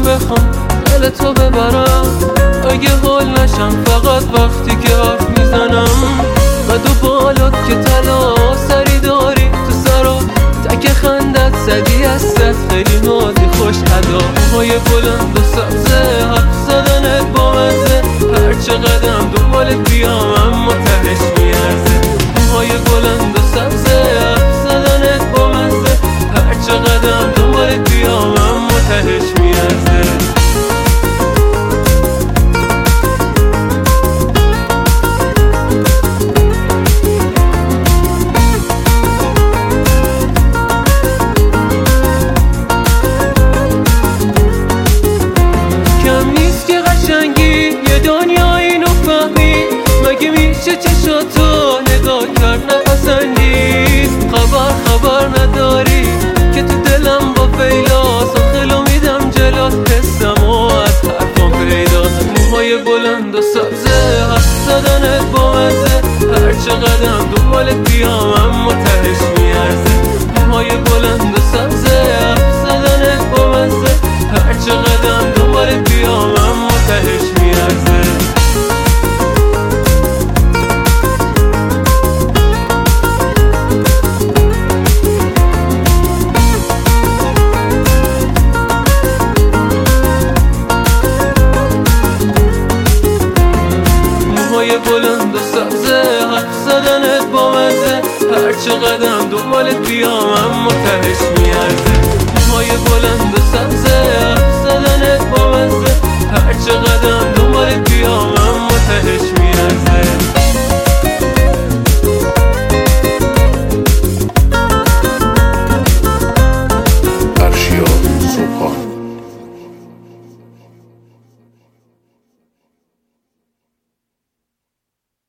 بخوام دل تو ببرم، اگه حال نشم فقط وقتی که حرف میزنم. قد و بالات که طلا سری داری تو سرا، تک خندت زدی هستت خیلی نازی خوش ادا. موهای بلند و سبزه حرف زدنت با مزه، هرچه قدم دنبالت بیام اما تهش میارزه. موهای بلند و سبزه حرف زدنت با مزه، هرچه قدم دنبالت بیام اما تهش میارزه. مگه میشه چشاتو نگاه کرد نپسندی؟ خبر نداری که تو دلم با فیلاس، آخلو میدم جلات حسم و از حرفام پیداست. موهای بلند و سبزه حرف زدنت با مزه، هرچه قدم دنبالت بیام اما تهش میارزه. موهای بلند و سبزه حرف زدنت با مزه، هرچه قدم دنبالت بیام اما تهش میارزه. موهای بلند و سبزه حرف زدنت با مزه، هرچه قدم